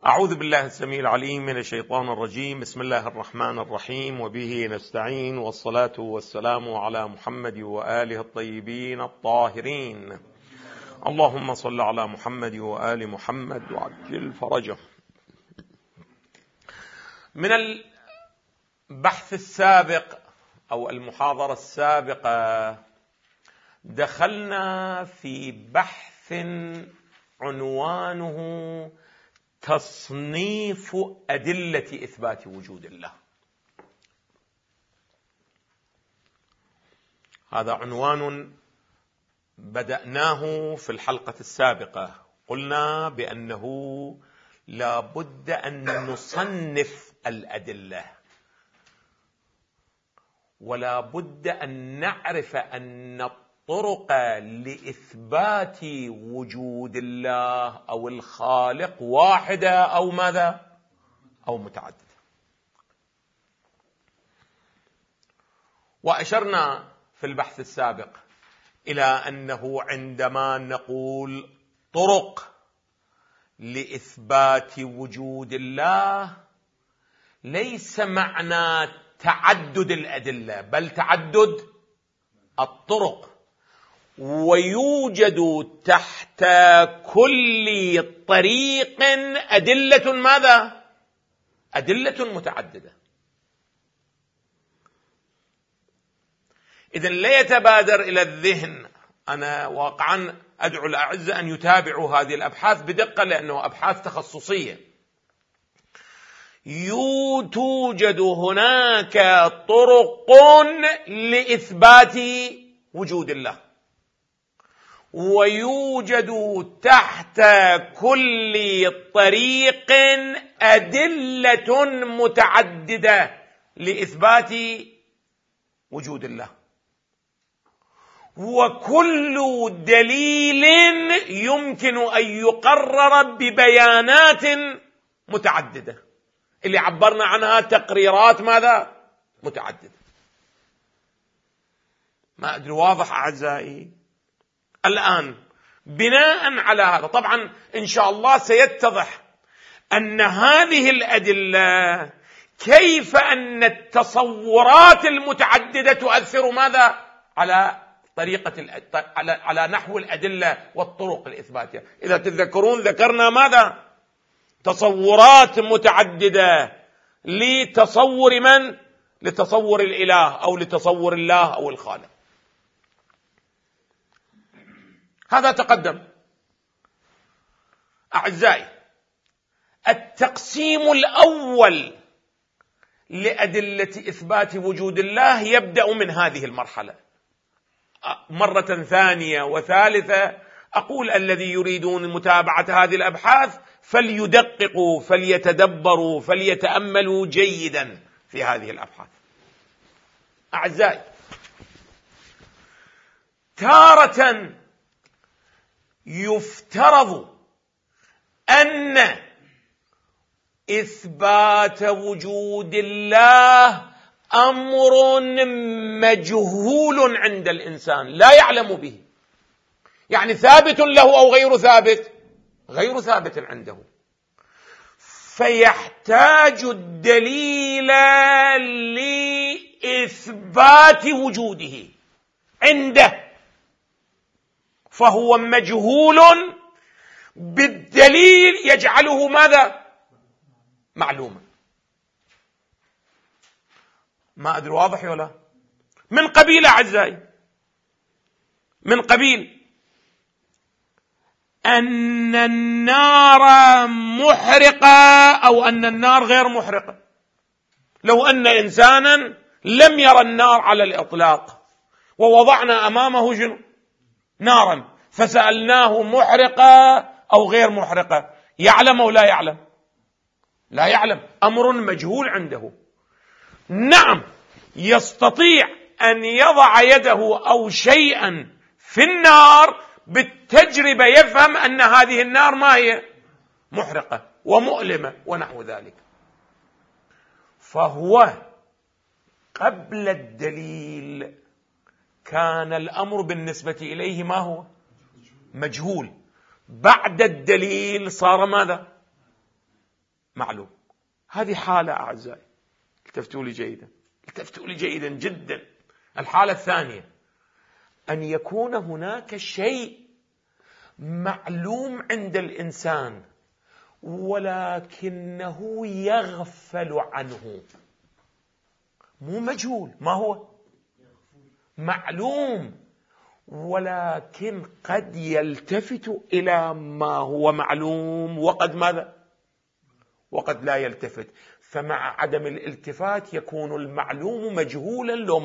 أعوذ بالله السميع العليم من الشيطان الرجيم. بسم الله الرحمن الرحيم، وبه نستعين، والصلاة والسلام على محمد وآله الطيبين الطاهرين. اللهم صل على محمد وآل محمد وعجل فرجه. من البحث السابق أو المحاضرة السابقة دخلنا في بحث عنوانه تصنيف أدلة إثبات وجود الله. هذا عنوان بدأناه في الحلقة السابقة. قلنا بأنه لا بد أن نصنف الأدلة، ولا بد أن نعرف أن الطرق لإثبات وجود الله أو الخالق واحدة أو ماذا؟ أو متعددة. وأشرنا في البحث السابق إلى أنه عندما نقول طرق لإثبات وجود الله ليس معنى تعدد الأدلة، بل تعدد الطرق. ويوجد تحت كل طريق أدلة ماذا؟ أدلة متعددة. إذن لا يتبادر إلى الذهن، أنا واقعا أدعو الأعزة أن يتابعوا هذه الأبحاث بدقة لأنه أبحاث تخصصية. توجد هناك طرق لإثبات وجود الله، ويوجد تحت كل طريق أدلة متعددة لإثبات وجود الله، وكل دليل يمكن أن يقرر ببيانات متعددة اللي عبرنا عنها تقريرات ماذا؟ متعددة. ما أدري واضح أعزائي؟ الآن بناء على هذا طبعا إن شاء الله سيتضح أن هذه الأدلة كيف أن التصورات المتعددة تؤثر ماذا؟ على طريقة على نحو الأدلة والطرق الإثباتية. إذا تذكرون ذكرنا ماذا؟ تصورات متعددة لتصور من؟ لتصور الإله أو لتصور الله أو الخالق. هذا تقدم. أعزائي، التقسيم الأول لأدلة إثبات وجود الله يبدأ من هذه المرحلة. مرة ثانية وثالثة أقول الذي يريدون متابعة هذه الأبحاث فليدققوا، فليتدبروا، فليتأملوا جيدا في هذه الأبحاث. أعزائي، تارة يفترض أن إثبات وجود الله أمر مجهول عند الإنسان لا يعلم به، يعني ثابت له أو غير ثابت؟ غير ثابت عنده، فيحتاج الدليل لإثبات وجوده عنده، فهو مجهول بالدليل يجعله ماذا؟ معلوما. ما أدري واضح ولا؟ من قبيل أعزائي، من قبيل أن النار محرقة أو أن النار غير محرقة. لو أن إنسانا لم يرى النار على الإطلاق ووضعنا أمامه نارا فسألناه محرقة أو غير محرقة، يعلم أو لا يعلم؟ لا يعلم، أمر مجهول عنده. نعم، يستطيع أن يضع يده أو شيئا في النار بالتجربة يفهم أن هذه النار ما هي؟ محرقة ومؤلمة ونحو ذلك. فهو قبل الدليل كان الأمر بالنسبة إليه ما هو؟ مجهول. بعد الدليل صار ماذا؟ معلوم. هذه حالة أعزائي، التفتوا لي جيدا جدا. الحالة الثانية أن يكون هناك شيء معلوم عند الإنسان ولكنه يغفل عنه. مو مجهول، ما هو معلوم، ولكن قد يلتفت إلى ما هو معلوم وقد ماذا؟ وقد لا يلتفت. فمع عدم الالتفات يكون المعلوم مجهولا لو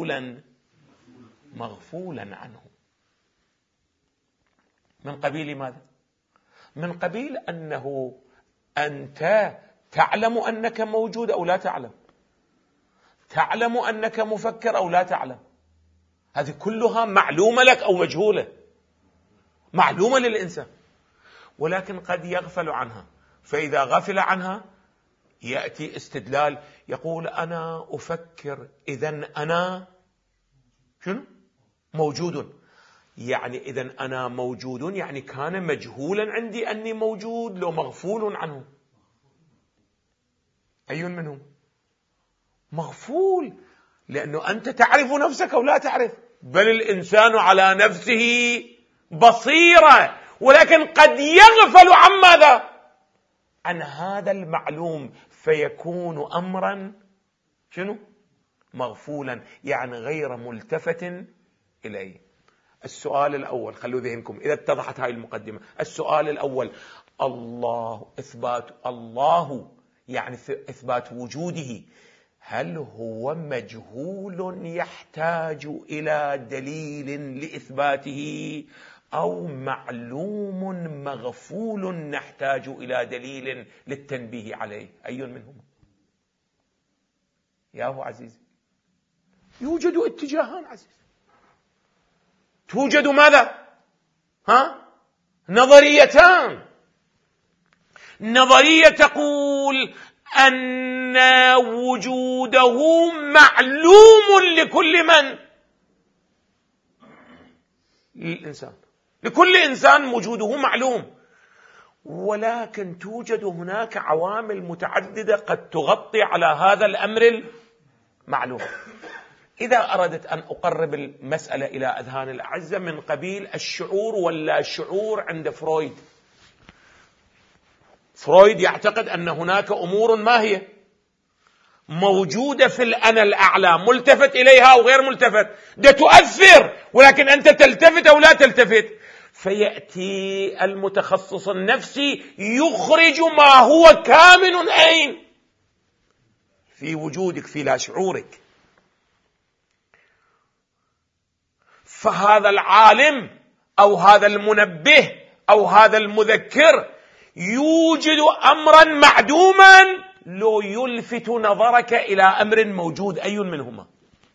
مغفولا عنه. من قبيل ماذا؟ من قبيل أنه أنت تعلم أنك موجود أو لا تعلم، تعلم أنك مفكر أو لا تعلم، هذه كلها معلومة لك أو مجهولة؟ معلومة للإنسان، ولكن قد يغفل عنها. فإذا غفل عنها يأتي استدلال يقول أنا أفكر، إذن أنا شنو؟ موجود. يعني إذن أنا موجود، يعني كان مجهولا عندي أني موجود لو مغفول عنه. أي منهم؟ مغفول، لأنه أنت تعرف نفسك أو لا تعرف، بل الإنسان على نفسه بصيرة، ولكن قد يغفل عن ماذا؟ عن هذا المعلوم، فيكون أمرا شنو؟ مغفولا، يعني غير ملتفت إليه. السؤال الأول، خلوا ذهنكم إذا اتضحت هاي المقدمة. السؤال الأول، إثبات الله يعني إثبات وجوده، هل هو مجهول يحتاج إلى دليل لإثباته، أو معلوم مغفول نحتاج إلى دليل للتنبيه عليه؟ أي منهما؟ يا أبو عزيز، يوجد اتجاهان عزيز، توجد ماذا؟ نظريتان. نظرية تقول أن وجوده معلوم لكل من؟ للإنسان، لكل إنسان وجوده معلوم، ولكن توجد هناك عوامل متعددة قد تغطي على هذا الأمر المعلوم. إذا أردت أن أقرب المسألة إلى أذهان الأعزة، من قبيل الشعور ولا شعور عند فرويد. فرويد يعتقد أن هناك أمور ما هي موجودة في الأنا الأعلى، ملتفت إليها أو غير ملتفت، ده تؤثر، ولكن أنت تلتفت أو لا تلتفت. فيأتي المتخصص النفسي يخرج ما هو كامن أين؟ في وجودك، في لا شعورك. فهذا العالم أو هذا المنبه أو هذا المذكر يوجد أمرا معدوما لو يلفت نظرك إلى أمر موجود. أي منهما؟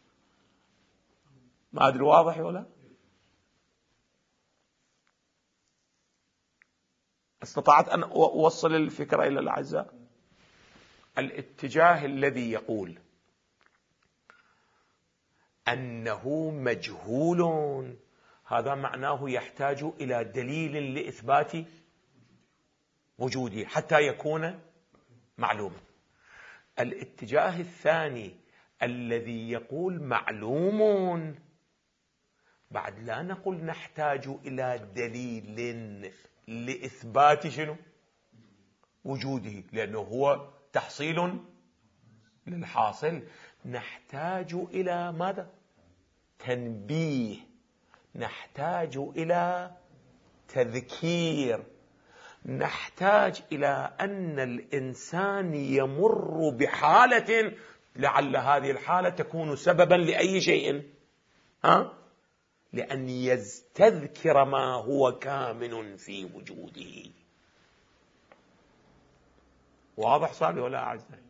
ما أدري واضح ولا؟ استطعت أن أوصل الفكرة إلى الأعزاء؟ الاتجاه الذي يقول أنه مجهول، هذا معناه يحتاج إلى دليل لإثبات وجوده حتى يكون معلوما. الاتجاه الثاني الذي يقول معلوم، بعد لا نقول نحتاج إلى دليل لإثبات شنو؟ وجوده، لأنه هو تحصيل للحاصل. نحتاج إلى ماذا؟ تنبيه، نحتاج إلى تذكير، نحتاج إلى أن الإنسان يمر بحالة لعل هذه الحالة تكون سببا لأي شيء، لأن يستذكر ما هو كامن في وجوده. واضح صالح ولا أعزائي؟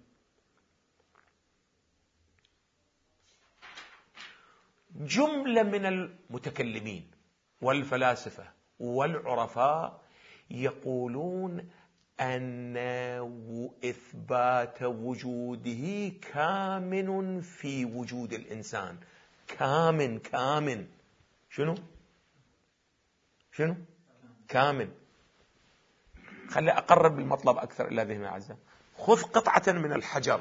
جملة من المتكلمين والفلاسفة والعرفاء يقولون أن إثبات وجوده كامن في وجود الإنسان. كامن شنو؟ كامن. خلي أقرب المطلب أكثر إلى ذهن الأعزاء. خذ قطعة من الحجر،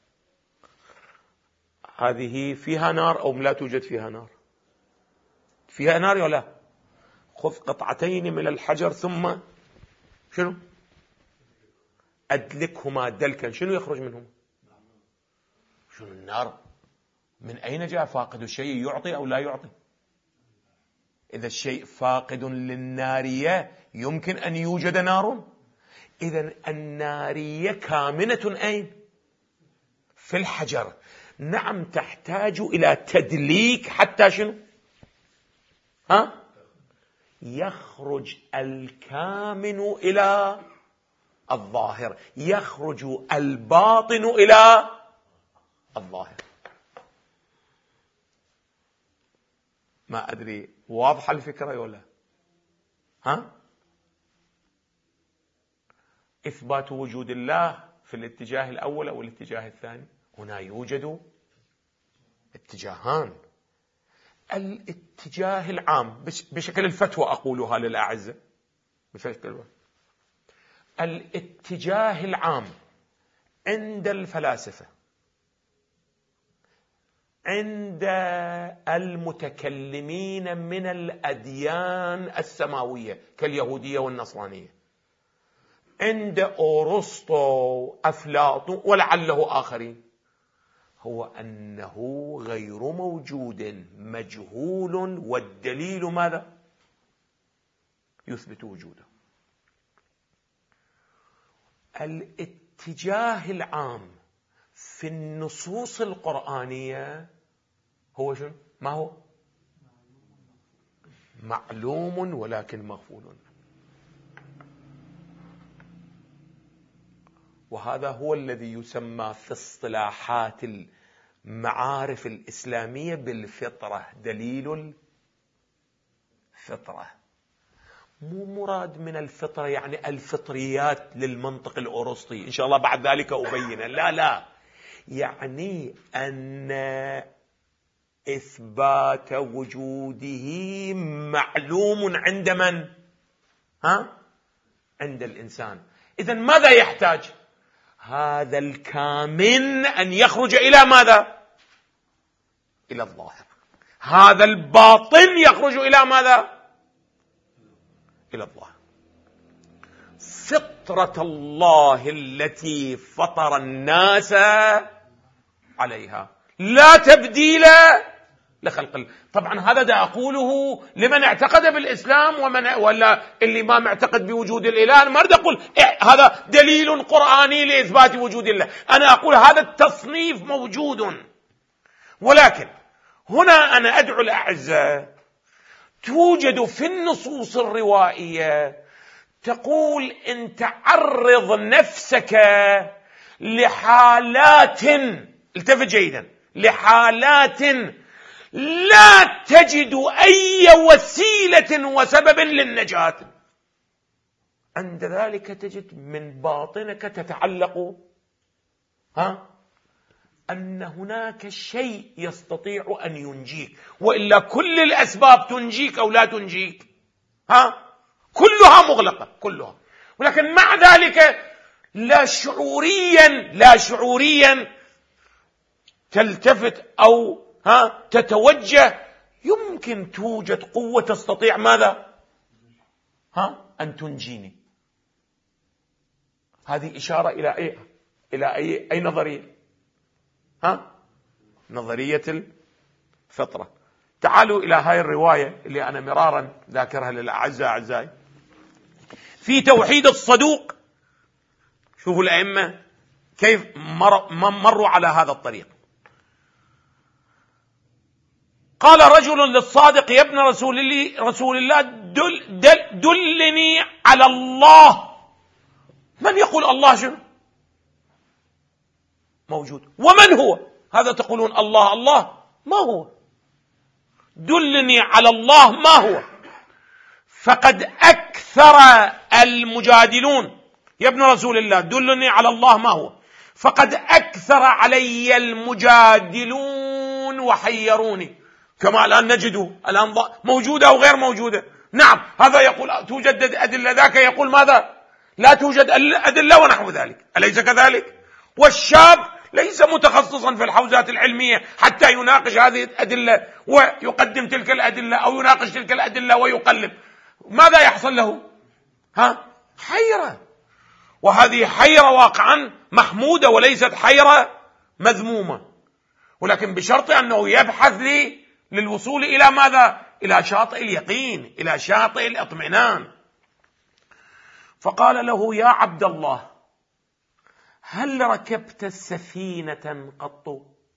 هذه فيها نار أو لا توجد فيها نار؟ فيها نار ولا لا؟ خذ قطعتين من الحجر ثم شنو؟ أدلكهما دلكا، شنو يخرج منهما؟ شنو؟ النار. من أين جاء؟ فاقد الشيء يعطي أو لا يعطي؟ إذا الشيء فاقد للنارية يمكن أن يوجد نار. إذن النارية كامنة أين؟ في الحجر. نعم، تحتاج إلى تدليك حتى شنو؟ يخرج الكامن إلى الظاهر، يخرج الباطن إلى الظاهر. ما أدري واضحة الفكرة ولا؟ إثبات وجود الله في الاتجاه الأول أو الاتجاه الثاني؟ هنا يوجد اتجاهان. الاتجاه العام بشكل الفتوى أقولها للأعزة، الاتجاه العام عند الفلاسفة، عند المتكلمين من الأديان السماوية كاليهودية والنصرانية، عند أرسطو، أفلاطون ولعله آخرين، هو أنه غير موجود، مجهول، والدليل ماذا؟ يثبت وجوده. الاتجاه العام في النصوص القرآنية هو شنو؟ ما هو؟ معلوم ولكن مغفول. وهذا هو الذي يسمى في اصطلاحات المعارف الإسلامية بالفطرة، دليل الفطرة. مو مراد من الفطرة يعني الفطريات للمنطق الأرسطي، إن شاء الله بعد ذلك أبين، لا، يعني أن إثبات وجوده معلوم عند من؟ عند الإنسان. إذن ماذا يحتاج؟ هذا الكامن أن يخرج إلى ماذا؟ إلى الظاهر. هذا الباطن يخرج إلى ماذا؟ إلى الظاهر. فطرة الله التي فطر الناس عليها، لا تبديل لخلق الله. طبعا هذا دا أقوله لمن اعتقد بالإسلام ولا اللي ما معتقد بوجود الإله. أنا ما أريد أقول هذا دليل قرآني لإثبات وجود الله، أنا أقول هذا التصنيف موجود. ولكن هنا أنا أدعو الأعزاء، توجد في النصوص الروائية تقول إن تعرض نفسك لحالات، التفت جيدا، لحالات لا تجد أي وسيلة وسبب للنجاة، عند ذلك تجد من باطنك تتعلق أن هناك شيء يستطيع أن ينجيك، وإلا كل الأسباب تنجيك أو لا تنجيك، كلها مغلقة كلها. ولكن مع ذلك لا شعوريا تلتفت أو تتوجه، يمكن توجد قوة تستطيع ماذا؟ أن تنجيني. هذه إشارة إلى إيه؟ إلى أي نظرية؟ نظرية الفطرة. تعالوا إلى هاي الرواية اللي أنا مرارا ذاكرها للأعزائي في توحيد الصدوق. شوفوا الأئمة كيف مروا على هذا الطريق. قال رجل للصادق يا ابن رسول الله دلني على الله. من يقول الله شنو؟ موجود. ومن هو؟ هذا تقولون الله ما هو؟ دلني على الله ما هو؟ فقد أكثر المجادلون يا ابن رسول الله دلني على الله ما هو، فقد أكثر علي المجادلون وحيروني. كما الآن نجده الآن موجودة أو غير موجودة. نعم، هذا يقول توجد أدلة، ذاك يقول ماذا؟ لا توجد أدلة ونحو ذلك، أليس كذلك؟ والشاب ليس متخصصا في الحوزات العلمية حتى يناقش هذه الأدلة ويقدم تلك الأدلة أو يناقش تلك الأدلة ويقلب. ماذا يحصل له؟ حيرة، وهذه حيرة واقعا محمودة وليست حيرة مذمومة، ولكن بشرط أنه يبحث للوصول إلى ماذا؟ إلى شاطئ اليقين، إلى شاطئ الاطمئنان. فقال له: يا عبد الله، هل ركبت سفينة قط؟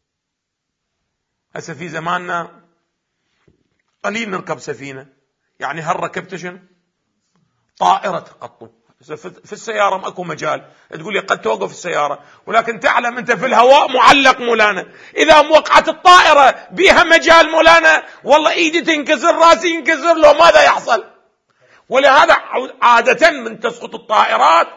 هسه في زماننا قليل نركب سفينة، يعني هل ركبت شنو؟ طائرة قط؟ في السيارة ماكو مجال تقول لي قد توقف السيارة، ولكن تعلم أنت في الهواء معلق مولانا، إذا وقعت الطائرة بها مجال مولانا والله إيدي تنكسر، راسي ينكسر، له ماذا يحصل؟ ولهذا عادة من تسقط الطائرات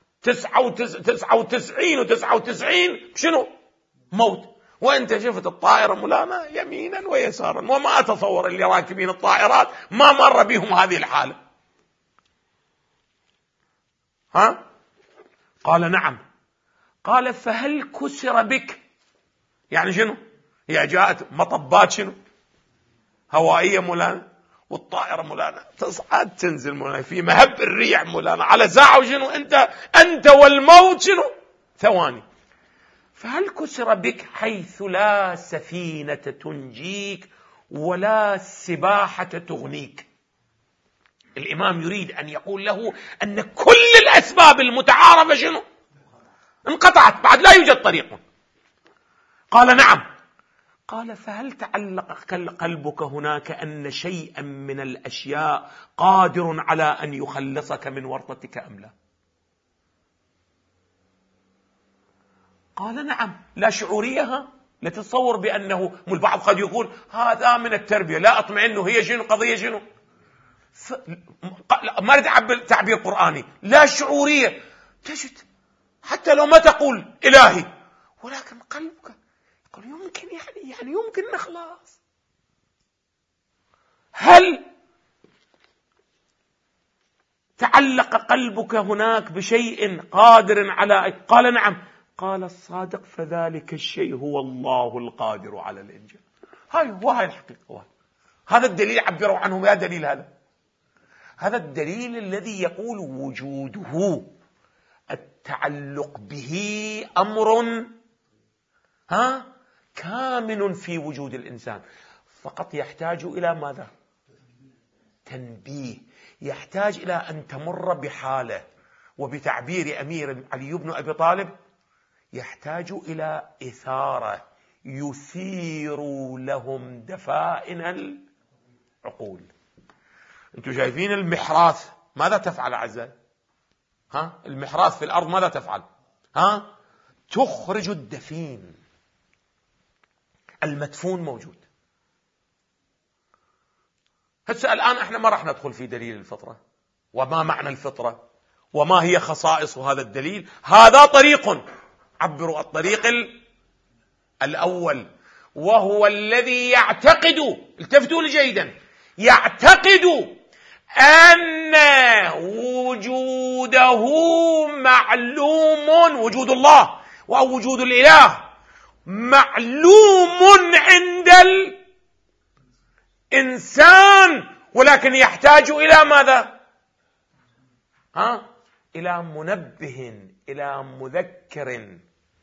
99 شنو؟ موت. وأنت شفت الطائرة مولانا يمينا ويسارا، وما أتصور اللي راكبين الطائرات ما مر بهم هذه الحالة. قال: نعم. قال: فهل كسر بك؟ يعني شنو؟ هي جاءت مطبات شنو؟ هوائية مولانا، والطائرة مولانا تصعد تنزل مولانا في مهب الريح مولانا على ساعة، وشنو أنت والموت شنو؟ ثواني. فهل كسر بك حيث لا سفينة تنجيك ولا سباحة تغنيك؟ الإمام يريد أن يقول له أن كل الأسباب المتعارفة شنو؟ انقطعت، بعد لا يوجد طريق. قال: نعم. قال: فهل تعلق قلبك هناك أن شيئا من الأشياء قادر على أن يخلصك من ورطتك أم لا؟ قال: نعم. لا شعورية، لا تتصور بأنه البعض قد يقول هذا من التربية، لا أطمئن، هي شنو قضية شنو؟ ما أريد تعبير قرآني، لا شعورية، تجد حتى لو ما تقول إلهي، ولكن قلبك يقول يمكن، يعني يمكن نخلص. هل تعلق قلبك هناك بشيء قادر على؟ قال: نعم. قال: الصادق فذلك الشيء هو الله القادر على الإنجاز. وهاي الحقيقة، هذا الدليل عبروا عنه. يا دليل هذا الدليل الذي يقول وجوده، التعلق به أمر كامن في وجود الإنسان، فقط يحتاج إلى ماذا؟ تنبيه، يحتاج إلى أن تمر بحالة، وبتعبير أمير علي بن أبي طالب يحتاج إلى إثارة يثير لهم دفائن العقول. أنتم شايفين المحراث ماذا تفعل أعزائي؟ المحراث في الأرض ماذا تفعل؟ تخرج الدفين، المدفون موجود. هسه الآن احنا ما راح ندخل في دليل الفطرة وما معنى الفطرة وما هي خصائص هذا الدليل. هذا طريق، عبروا الطريق الأول، وهو الذي يعتقد، التفتوا لي جيدا، يعتقد أن وجوده معلوم، وجود الله أو وجود الإله معلوم عند الإنسان، ولكن يحتاج إلى ماذا؟ إلى منبه، إلى مذكر.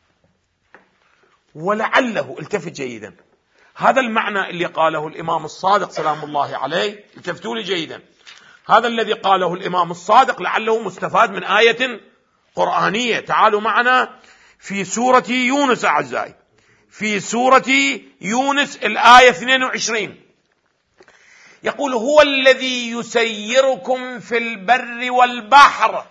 ولعله، التفت جيدا، هذا المعنى اللي قاله الإمام الصادق سلام الله عليه، التفتوا لي جيدا، هذا الذي قاله الإمام الصادق لعله مستفاد من آية قرآنية. تعالوا معنا في سورة يونس أعزائي، في سورة يونس الآية 22، يقول: هو الذي يسيركم في البر والبحر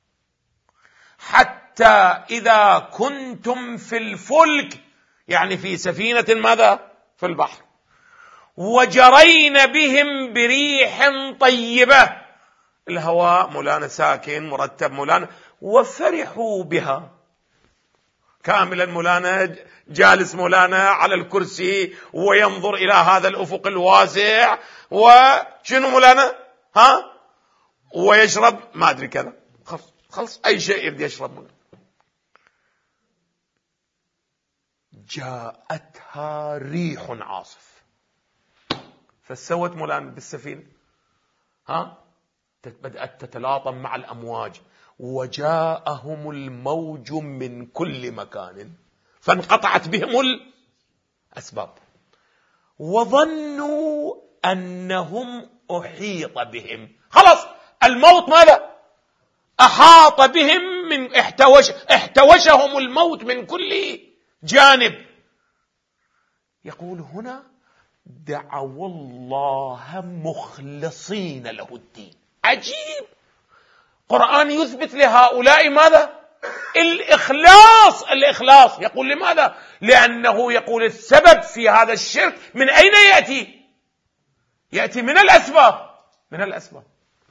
حتى إذا كنتم في الفلك، يعني في سفينة ماذا؟ في البحر، وجرين بهم بريح طيبة، الهواء مولانا ساكن مرتب مولانا، وفرحوا بها. كاملا مولانا جالس مولانا على الكرسي وينظر إلى هذا الأفق الواسع، وشنو مولانا؟ ويشرب ما أدري كذا، خلص أي شيء يبدأ يشرب منه. جاءتها ريح عاصف فسوت مولانا بالسفينة، بدأت تتلاطم مع الأمواج، وجاءهم الموج من كل مكان فانقطعت بهم الأسباب، وظنوا أنهم أحيط بهم. خلاص الموت ماذا؟ أحاط بهم، من احتوشهم الموت من كل جانب. يقول هنا دعوا الله مخلصين له الدين. عجيب، قرآن يثبت لهؤلاء ماذا؟ الإخلاص. يقول لماذا؟ لأنه يقول السبب في هذا الشرك من أين يأتي؟ يأتي من الأسباب.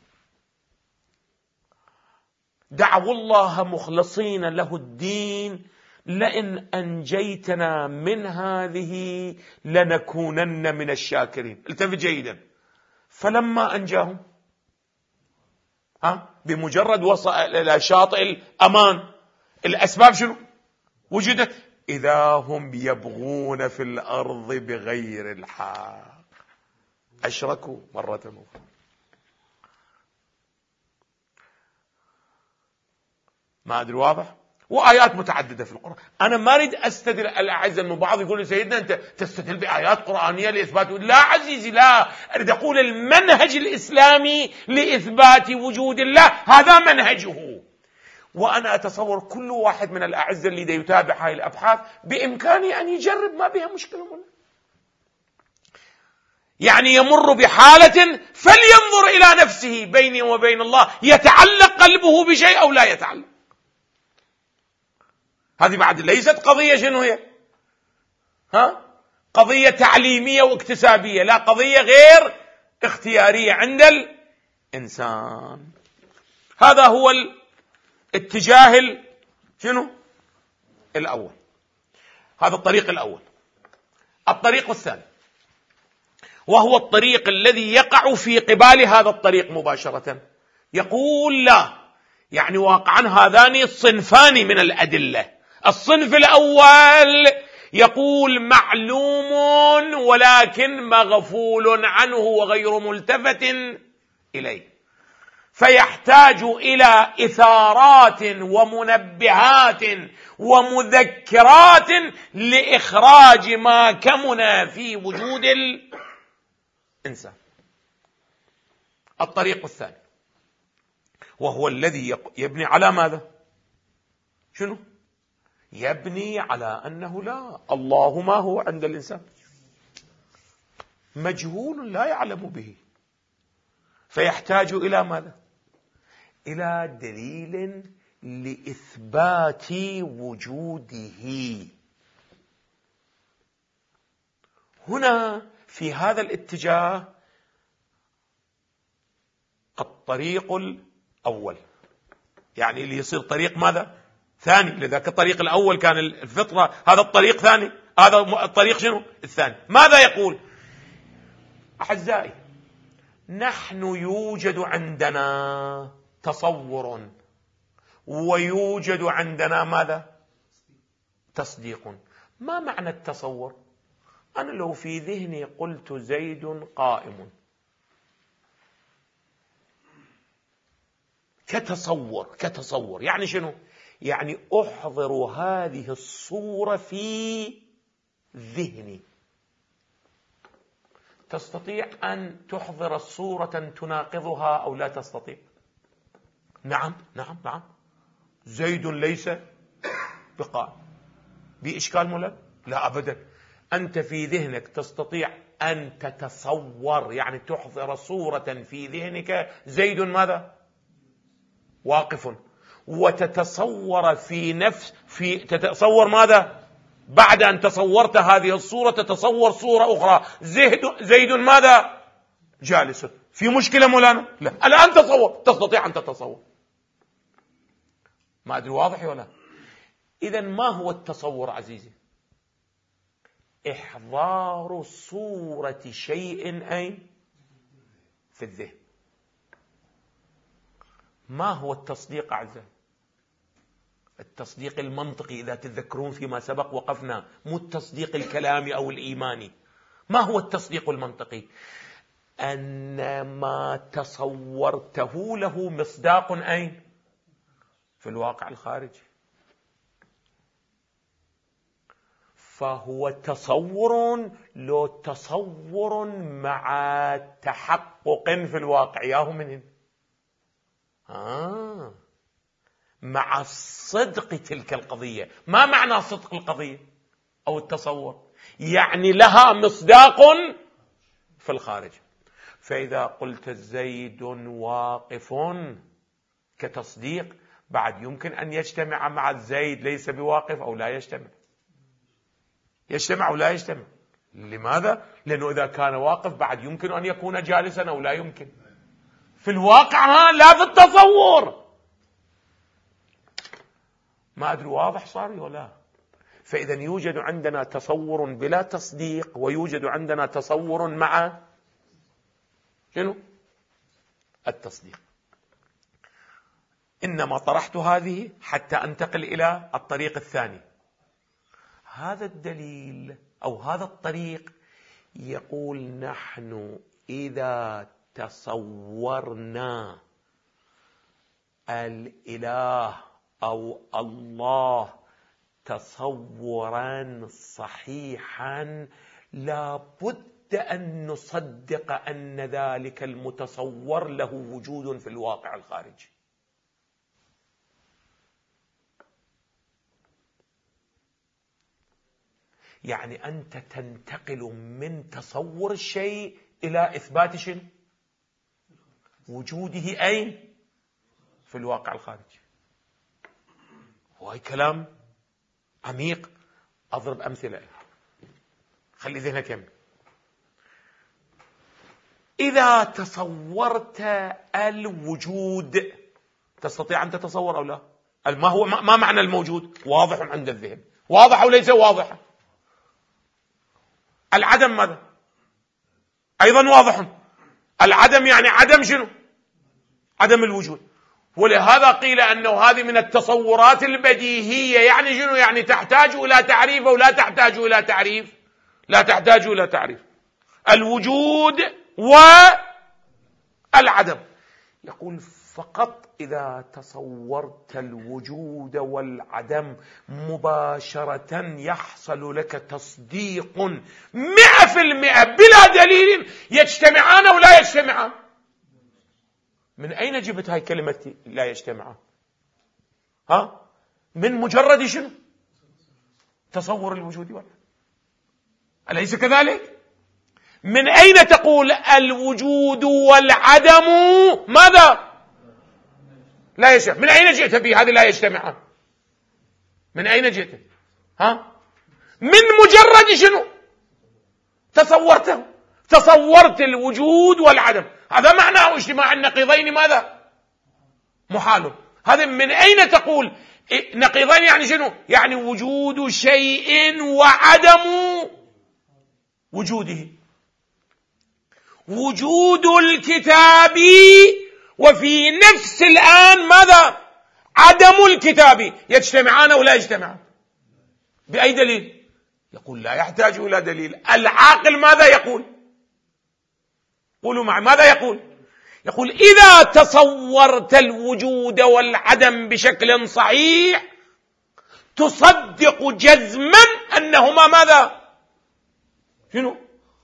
دعوا الله مخلصين له الدين لئن أنجيتنا من هذه لنكونن من الشاكرين. التفت جيدا، فلما أنجاهم بمجرد وصل إلى شاطئ الأمان، الأسباب شنو وجدت؟ إذا هم يبغون في الأرض بغير الحق، أشركوا مرة أخرى. ما أدري واضح؟ وآيات متعددة في القرآن. أنا ما أريد أستدل الأعزة أنه بعض يقول سيدنا أنت تستدل بآيات قرآنية لإثبات، لا عزيزي، لا، أريد أقول المنهج الإسلامي لإثبات وجود الله هذا منهجه. وأنا أتصور كل واحد من الأعزة اللي يتابع هاي الأبحاث بإمكانه أن يجرب، ما بها مشكلة منه. يعني يمر بحالة فلينظر إلى نفسه بيني وبين الله، يتعلق قلبه بشيء أو لا يتعلق. هذه بعد ليست قضية شنو هي؟ قضية تعليمية واكتسابية، لا، قضية غير اختيارية عند الإنسان. هذا هو الاتجاه شنو الأول، هذا الطريق الأول. الطريق الثاني وهو الطريق الذي يقع في قبال هذا الطريق مباشرة، يقول لا، يعني واقعا هذان صنفان من الأدلة. الصنف الأول يقول معلوم ولكن مغفول عنه وغير ملتفت إليه، فيحتاج إلى إثارات ومنبهات ومذكرات لإخراج ما كمن في وجود الإنسان. الطريق الثاني وهو الذي يبني على ماذا؟ شنو؟ يبني على أنه لا، الله ما هو عند الإنسان مجهول لا يعلم به، فيحتاج إلى ماذا؟ إلى دليل لإثبات وجوده. هنا في هذا الاتجاه الطريق الأول، يعني اللي يصير طريق ماذا؟ ثاني. لذلك الطريق الأول كان الفطرة، هذا الطريق ثاني، هذا الطريق شنو؟ الثاني. ماذا يقول؟ أحزائي، نحن يوجد عندنا تصور ويوجد عندنا ماذا؟ تصديق. ما معنى التصور؟ أنا لو في ذهني قلت زيد قائم كتصور يعني شنو؟ يعني أحضر هذه الصورة في ذهني. تستطيع أن تحضر الصورة تناقضها أو لا تستطيع؟ نعم. زيد ليس بقائم، بإشكال مولا؟ لا أبدا. أنت في ذهنك تستطيع أن تتصور، يعني تحضر صورة في ذهنك زيد ماذا؟ واقف، وتتصور تتصور ماذا؟ بعد أن تصورت هذه الصورة تتصور صورة أخرى، زيد ماذا؟ جالس. في مشكلة مولانا؟ لا، الآن تستطيع أن تتصور. ما أدري واضح ولا؟ إذن ما هو التصور عزيزي؟ إحضار صورة شيء أين؟ في الذهن. ما هو التصديق أعزائي؟ التصديق المنطقي، إذا تتذكرون فيما سبق وقفنا، مو التصديق الكلامي أو الإيماني. ما هو التصديق المنطقي؟ أن ما تصورته له مصداق أين؟ في الواقع الخارجي. فهو تصور، لو تصور مع تحقق في الواقع، ياهو من هنا مع صدق تلك القضية. ما معنى صدق القضية أو التصور؟ يعني لها مصداق في الخارج. فإذا قلت زيد واقف كتصديق، بعد يمكن أن يجتمع مع زيد ليس بواقف أو لا يجتمع. يجتمع أو لا يجتمع. لماذا؟ لأنه إذا كان واقف بعد يمكن أن يكون جالسا أو لا يمكن. في الواقع لا في التصور. ما أدري واضح صار ولا؟ فإذا يوجد عندنا تصور بلا تصديق، ويوجد عندنا تصور مع شنو؟ التصديق. إنما طرحت هذه حتى أنتقل إلى الطريق الثاني. هذا الدليل أو هذا الطريق يقول نحن إذا تصورنا الإله أو الله تصورا صحيحا، لا بد أن نصدق أن ذلك المتصور له وجود في الواقع الخارجي. يعني أنت تنتقل من تصور الشيء إلى إثبات شيء وجوده أين؟ في الواقع الخارجي. وهي كلام عميق. أضرب أمثلة، خلي ذهنك يمين. إذا تصورت الوجود، تستطيع أن تتصور أو لا؟ ما معنى الموجود؟ واضح عند الذهن. واضح أو ليس واضحا؟ العدم ماذا؟ أيضا واضح. العدم يعني عدم شنو؟ عدم الوجود. ولهذا قيل أنه هذه من التصورات البديهية. يعني شنو؟ يعني تحتاج إلى تعريف أو لا تحتاج إلى تعريف؟ لا تحتاج إلى تعريف. الوجود والعدم. يقول فقط إذا تصورت الوجود والعدم مباشرة يحصل لك تصديق 100% بلا دليل. يجتمعان أو لا يجتمعان؟ من أين جبت هاي كلمة لا يجتمعان؟ من مجرد شنو؟ تصور الوجود والعدم. أليس كذلك؟ من أين تقول الوجود والعدم ماذا؟ لا يجتمع. من أين جئت به هذه لا يجتمعان؟ من أين جئت؟ من مجرد شنو؟ تصورته. تصورت الوجود والعدم. هذا معناه اجتماع النقيضين ماذا؟ محال. هذا من أين تقول نقيضين؟ يعني شنو؟ يعني وجود شيء وعدم وجوده. وجود الكتاب وفي نفس الآن ماذا؟ عدم الكتاب. يجتمعان أو لا يجتمعان؟ بأي دليل؟ يقول لا يحتاج إلى دليل. العاقل ماذا يقول؟ قولوا معي ماذا يقول؟ يقول إذا تصورت الوجود والعدم بشكل صحيح تصدق جزما أنهما ماذا؟ شنو؟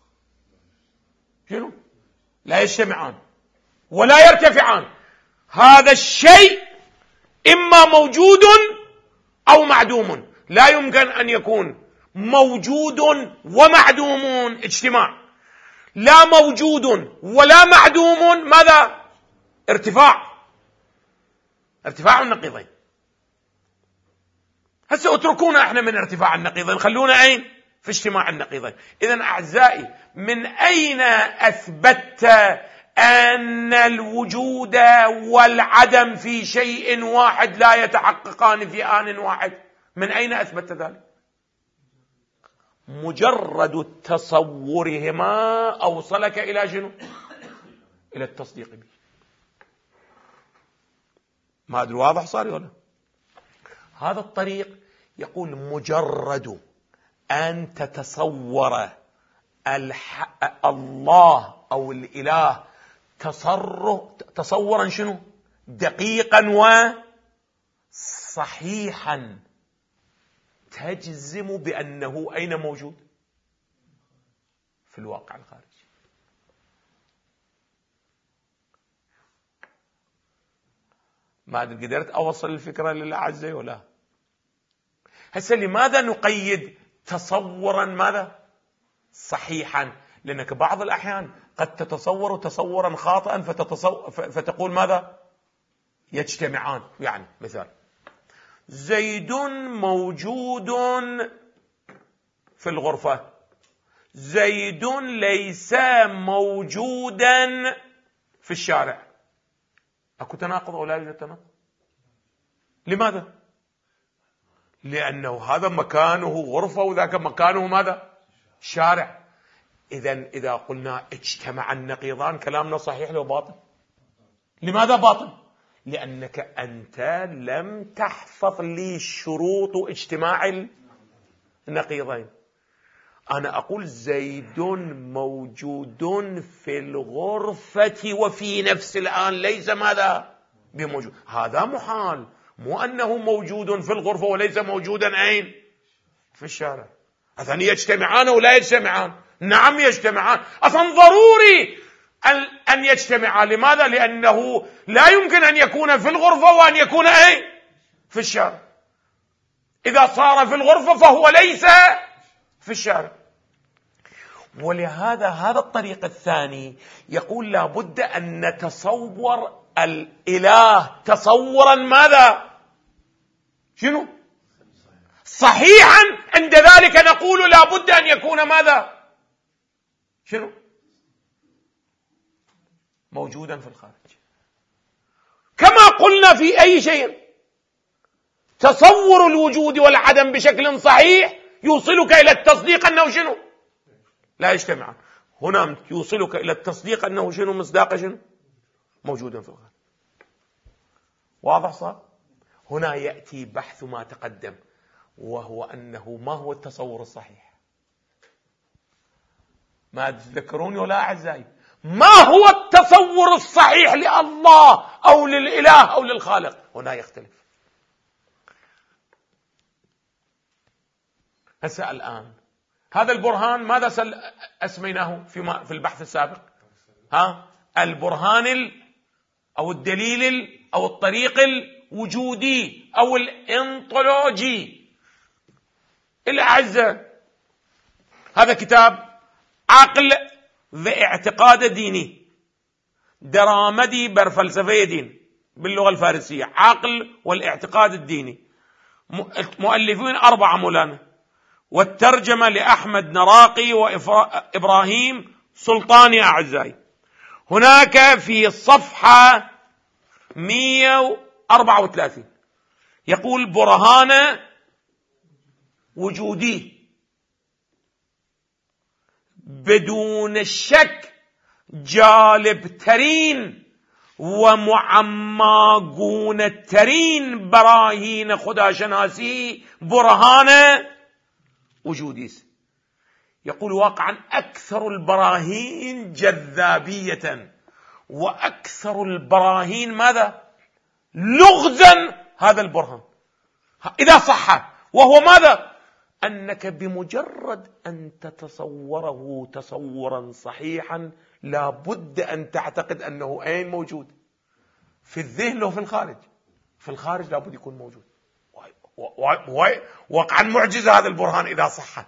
لا يجتمعان ولا يرتفعان. هذا الشيء إما موجود أو معدوم. لا يمكن أن يكون موجود ومعدوم اجتماع. لا موجود ولا معدوم ماذا؟ ارتفاع النقيضين. هسه اتركونا احنا من ارتفاع النقيضين، خلونا اين؟ في اجتماع النقيضين. إذن أعزائي، من أين أثبتت أن الوجود والعدم في شيء واحد لا يتحققان في آن واحد؟ من أين أثبتت ذلك؟ مجرد تصورهما أوصلك إلى شنو؟ إلى التصديق به. ما أدري واضح صار ولا؟ هذا الطريق يقول مجرد أن تتصور الله أو الإله تصورا شنو؟ دقيقا وصحيحا، تجزم بأنه أين موجود؟ في الواقع الخارجي. ما أدري قدرت أوصل الفكرة للأعزة ولا؟ هسه لماذا نقيد تصورا ماذا؟ صحيحا؟ لأنك بعض الأحيان قد تتصور تصورا خاطئا فتقول ماذا؟ يجتمعان. يعني مثال، زيد موجود في الغرفة، زيد ليس موجودا في الشارع. أكو تناقض أو لا يوجد تناقض؟ لماذا؟ لأنه هذا مكانه غرفة وذاك مكانه ماذا؟ شارع. إذا قلنا اجتمع النقيضان كلامنا صحيح لو باطل؟ لماذا باطل؟ لأنك أنت لم تحفظ لي شروط اجتماع النقيضين. أنا أقول زيد موجود في الغرفة وفي نفس الآن ليس ماذا؟ بموجود. هذا محال، مو أنه موجود في الغرفة وليس موجودا أين؟ في الشارع. أثني يجتمعان ولا يجتمعان؟ نعم يجتمعان، أصلا ضروري أن يجتمعان. لماذا؟ لأنه لا يمكن أن يكون في الغرفة وأن يكون أين؟ في الشارع. إذا صار في الغرفة فهو ليس في الشارع. ولهذا هذا الطريق الثاني يقول لابد أن نتصور الإله تصورا ماذا؟ شنو؟ صحيحا. عند ذلك نقول لابد أن يكون ماذا؟ شنو؟ موجودا في الخارج. كما قلنا في أي شيء، تصور الوجود والعدم بشكل صحيح يوصلك إلى التصديق أنه شنو؟ لا يجتمعان. هنا يوصلك إلى التصديق أنه شنو؟ مصداق شنو؟ موجودا في الخارج. واضح صار؟ هنا يأتي بحث ما تقدم، وهو أنه ما هو التصور الصحيح؟ ما تذكروني ولا أعزائي؟ ما هو التصور الصحيح لله أو للإله أو للخالق؟ هنا يختلف. هسه الآن هذا البرهان ماذا أسميناه في البحث السابق؟ البرهان أو الدليل أو الطريق الوجودي أو الانطولوجي. الأعزة، هذا كتاب عقل واعتقاد ديني، درامدي برفلسفة دين باللغة الفارسية، عقل والاعتقاد الديني، مؤلفين 4 مولانا، والترجمة لأحمد نراقي وإبراهيم سلطاني. أعزائي، هناك في الصفحة 134 يقول برهان وجودي بدون الشك جالب ترين ومعماقون الترين براهين خداشناسي برهان وجودي. يقول واقعا أكثر البراهين جذابية وأكثر البراهين ماذا؟ لغزا هذا البرهان إذا صح، وهو ماذا؟ أنك بمجرد أن تتصوره تصورا صحيحا لابد أن تعتقد أنه أين موجود؟ في الذهن أو في الخارج؟ في الخارج لابد يكون موجود. واقعا معجزة هذا البرهان إذا صح.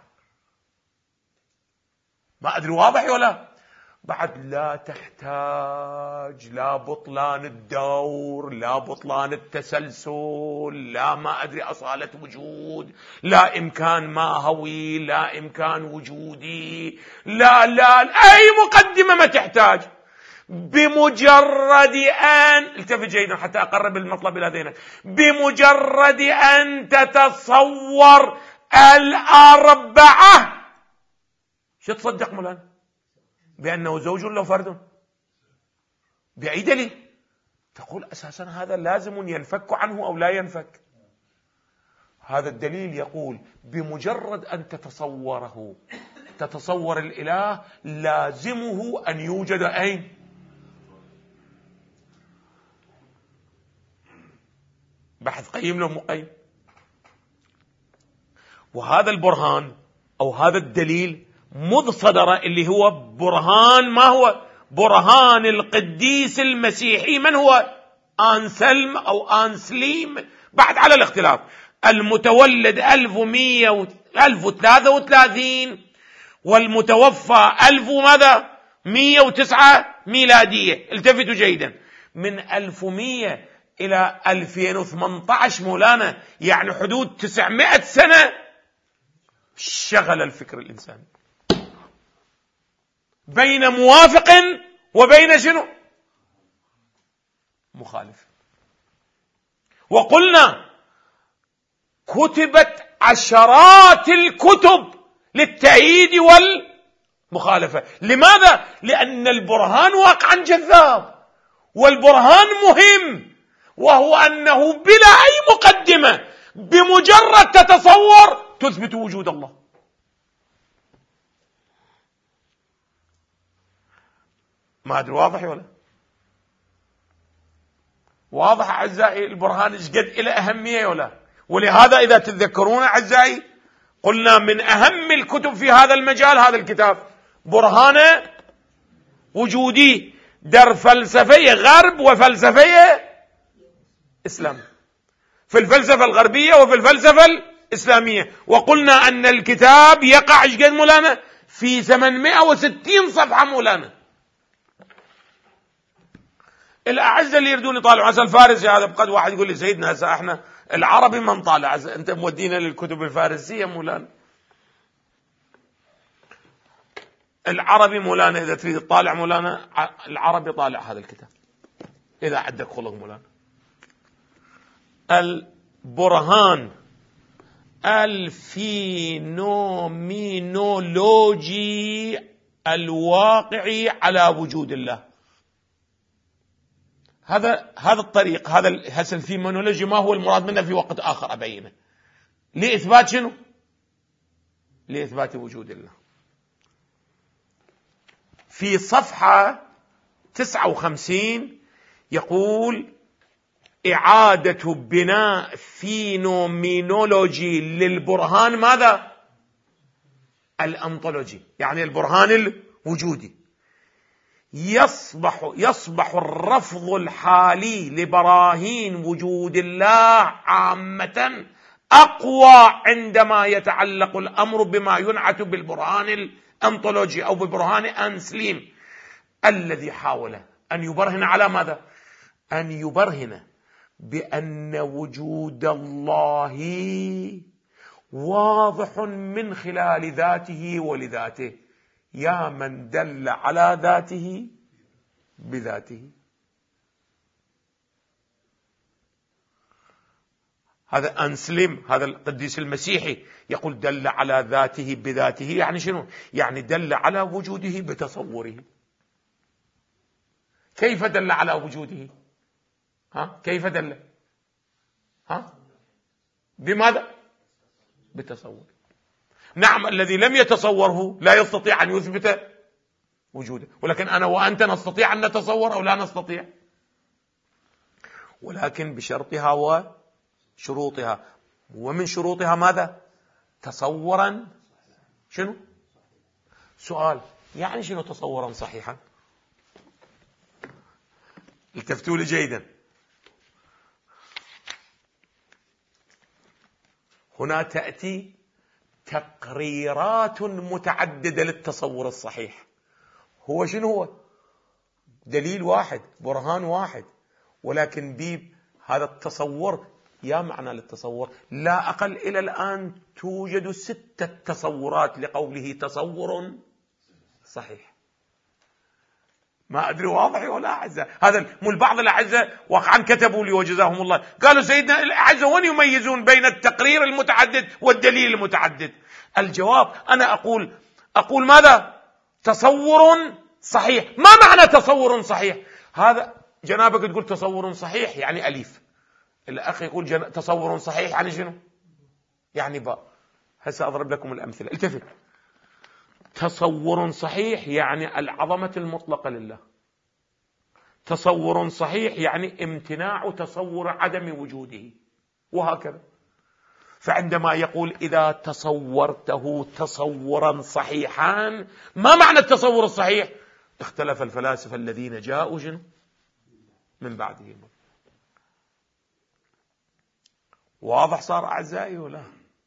ما أدري واضح ولا؟ بعد لا تحتاج لا بطلان الدور، لا بطلان التسلسل، لا ما أدري أصالة وجود، لا إمكان ماهوي، لا إمكان وجودي، لا أي مقدمة ما تحتاج. بمجرد أن التفت جيدا حتى أقرب المطلب إلى ذهنك، بمجرد أن تتصور 4 شو تصدق مولانا؟ بأنه زوج لو فرد؟ بعيد لي تقول أساسا هذا لازم ينفك عنه أو لا ينفك. هذا الدليل يقول بمجرد أن تتصوره، تتصور الإله، لازمه أن يوجد أين؟ بحث قيم له مقيم. وهذا البرهان أو هذا الدليل مذ صدر اللي هو برهان، ما هو؟ برهان القديس المسيحي. من هو؟ أنسلم أو أنسليم، بعد على الاختلاف، المتولد 1133 والمتوفى 1109 ميلادية. التفتوا جيدا، من 1100 إلى 2018 مولانا، يعني حدود 900 سنة شغل الفكر الإنساني بين موافق وبين شنو؟ مخالف. وقلنا كتبت عشرات الكتب للتأييد والمخالفة. لماذا؟ لأن البرهان واقعا جذاب، والبرهان مهم، وهو أنه بلا أي مقدمة بمجرد تتصور تثبت وجود الله. ما أدري واضح ولا؟ واضح أعزائي البرهان إيش قد إلى أهمية ولا؟ ولهذا إذا تتذكرون أعزائي قلنا من أهم الكتب في هذا المجال هذا الكتاب، برهان وجودي، در فلسفية غرب وفلسفية إسلام، في الفلسفة الغربية وفي الفلسفة الإسلامية. وقلنا أن الكتاب يقع إيش قد مولانا؟ في 860 صفحة مولانا. الأعزة اللي يردون يطالعوا هسه الفارسي هذا، بقد واحد يقول لي سيدنا هسه احنا العربي ما نطالع، انت مودينا للكتب الفارسية مولانا. العربي مولانا إذا تريد تطالع مولانا العربي طالع هذا الكتاب إذا عندك خلق مولانا. البرهان الفينومينولوجي الواقعي على وجود الله. هذا الطريق، هذا الفينومينولوجي ما هو المراد منه في وقت آخر أبينه. لإثبات شنو؟ لإثبات وجود الله. في صفحة 59 يقول إعادة بناء فينومينولوجي للبرهان ماذا؟ الأنطولوجي، يعني البرهان الوجودي. يصبح الرفض الحالي لبراهين وجود الله عامة أقوى عندما يتعلق الأمر بما ينعت بالبرهان الأنطولوجي أو ببرهان أنسليم، الذي حاول أن يبرهن على ماذا؟ أن يبرهن بأن وجود الله واضح من خلال ذاته ولذاته، يا من دل على ذاته بذاته. هذا أنسلم، هذا القديس المسيحي يقول دل على ذاته بذاته، يعني شنو؟ يعني دل على وجوده بتصوره. كيف دل على وجوده؟ كيف دل؟ بماذا؟ بتصور. نعم، الذي لم يتصوره لا يستطيع أن يثبت وجوده، ولكن أنا وأنت نستطيع أن نتصور أو لا نستطيع، ولكن بشرطها وشروطها. ومن شروطها ماذا؟ تصورا شنو؟ سؤال، يعني شنو تصورا صحيحا؟ التفتوا لي جيدا. هنا تأتي تقريرات متعددة للتصور الصحيح. هو شنو هو؟ دليل واحد، برهان واحد، ولكن هذا التصور يا معنى للتصور لا أقل. إلى الآن توجد 6 تصورات لقوله تصور صحيح. ما أدري واضح ولا أعزة؟ هذا مو البعض الأعزة واقعا كتبوا لي وجزاهم الله، قالوا سيدنا الأعزة وين يميزون بين التقرير المتعدد والدليل المتعدد؟ الجواب أنا أقول ماذا؟ تصور صحيح. ما معنى تصور صحيح؟ هذا جنابك تقول تصور صحيح يعني أليف، الأخ يقول تصور صحيح يعني شنو؟ يعني باء. هسه أضرب لكم الأمثلة، التفت. تصور صحيح يعني العظمة المطلقة لله، تصور صحيح يعني امتناع تصور عدم وجوده، وهكذا. فعندما يقول إذا تصورته تصورا صحيحا، ما معنى التصور الصحيح؟ اختلف الفلاسفة الذين جاءوا من بعدهم. واضح صار أعزائي ولا؟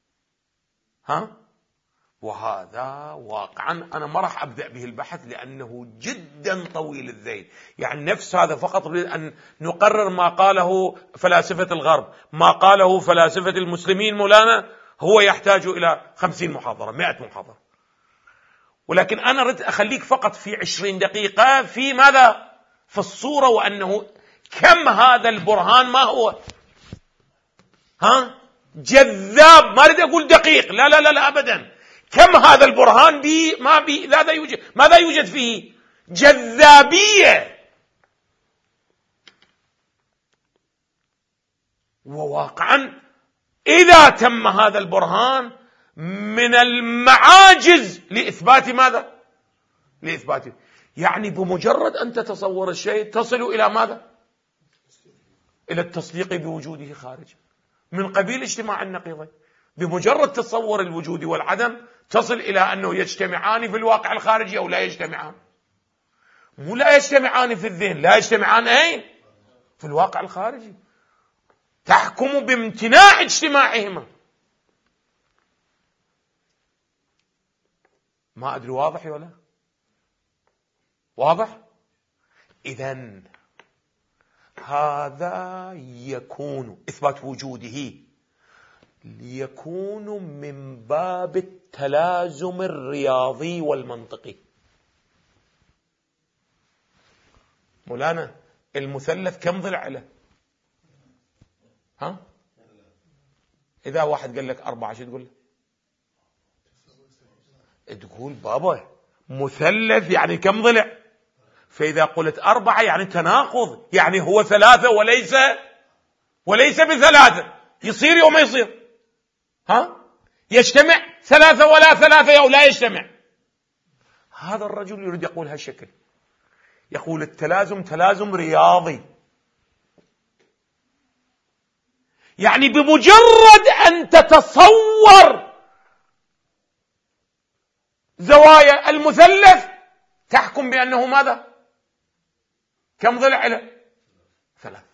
وهذا واقعا أنا ما راح أبدأ به البحث لأنه جدا طويل الذيل، يعني نفس هذا فقط أن نقرر ما قاله فلاسفة الغرب، ما قاله فلاسفة المسلمين مولانا، هو يحتاج إلى 50 محاضرة 100 محاضرة. ولكن أنا أريد أخليك فقط في 20 دقيقة في ماذا؟ في الصورة، وأنه كم هذا البرهان ما هو جذاب. ما أريد أقول دقيق، لا لا لا, لا أبدا. كم هذا البرهان ماذا يوجد فيه؟ جذابية. وواقعا إذا تم هذا البرهان من المعاجز لإثبات ماذا؟ لإثباته. يعني بمجرد أن تتصور الشيء تصل إلى ماذا؟ إلى التصديق بوجوده خارج، من قبيل اجتماع النقيضين. بمجرد تصور الوجود والعدم تصل إلى أنه يجتمعان في الواقع الخارجي أو لا يجتمعان. مو لا يجتمعان في الذهن، لا يجتمعان أين؟ في الواقع الخارجي. تحكم بامتناع اجتماعهما. ما أدري واضح ولا واضح؟ إذن هذا يكون إثبات وجوده ليكون من باب التلازم الرياضي والمنطقي. مولانا المثلث كم ضلع له؟ إذا واحد قال لك 4 شو تقول له؟ تقول بابا مثلث يعني كم ضلع؟ فإذا قلت 4 يعني تناقض، يعني هو 3 وليس ب3. يصير يوم ما يصير؟ يجتمع 3 ولا 3 أو لا يجتمع؟ هذا الرجل يريد يقول هالشكل، يقول التلازم تلازم رياضي. يعني بمجرد أن تتصور زوايا المثلث تحكم بأنه ماذا؟ كم ضلع له؟ 3.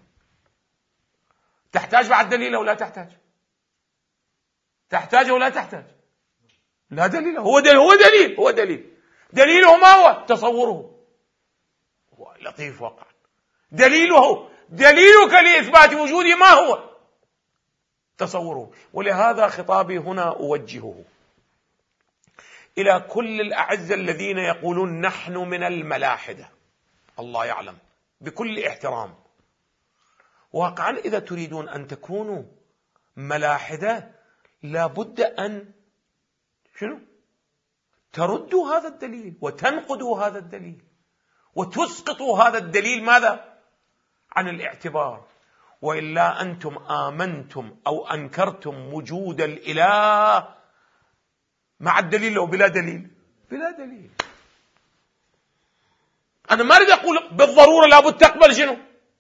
تحتاج بعد دليل أو لا تحتاج؟ تحتاج أو لا تحتاج؟ لا دليل. هو دليل. دليله ما هو؟ تصوره. هو لطيف واقعا. دليلك لإثبات وجوده ما هو؟ تصوره. ولهذا خطابي هنا أوجهه إلى كل الأعزة الذين يقولون نحن من الملاحدة، الله يعلم بكل احترام. واقعا إذا تريدون أن تكونوا ملاحدة لابد أن تردوا هذا الدليل وتنقدوا هذا الدليل وتسقطوا هذا الدليل ماذا؟ عن الاعتبار. وإلا أنتم آمنتم أو أنكرتم وجود الإله مع الدليل أو بلا دليل؟ بلا دليل. أنا ما أريد أقول بالضرورة لابد تقبل شنو؟